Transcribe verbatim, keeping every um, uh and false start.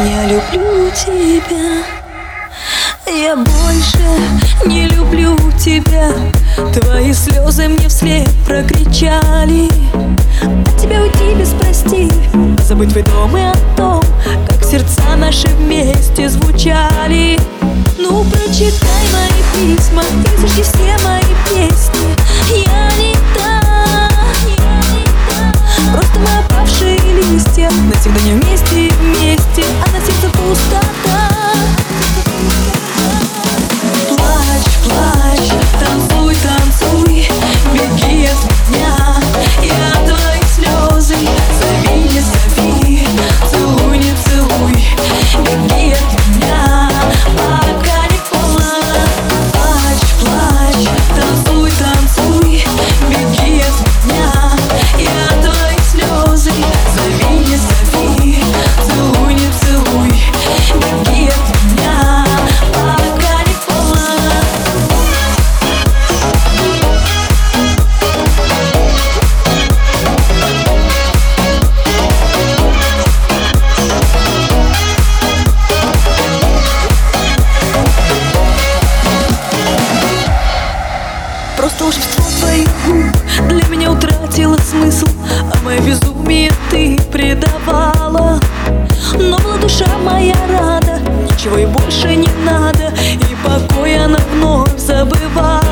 Я люблю тебя, я больше не люблю тебя. Твои слезы мне вслед прокричали: от тебя уйти без прости, забыть твой дом и о том, как сердца наши вместе звучали. Ну прочитай мои письма, ты слушай все мои песни. Я не та, просто мы опавшие листья, навсегда не вместе, вместе, а на сердце пустота. Плачь, плачь, танцуй, танцуй, беги от меня, я твои слезы, зови, не зови, целуй, не целуй, беги от меня, пока не поздно. Плачь, плачь, танцуй, танцуй, беги от меня, я твои слезы, зови, не зови, целуй, не целуй, беги от меня, пока не поздно. Просто волшебство твоих губ для меня утратило смысл, а мое безумие ты предавала. Но была душа моя рада, ничего и больше не надо, и покой она вновь забывала.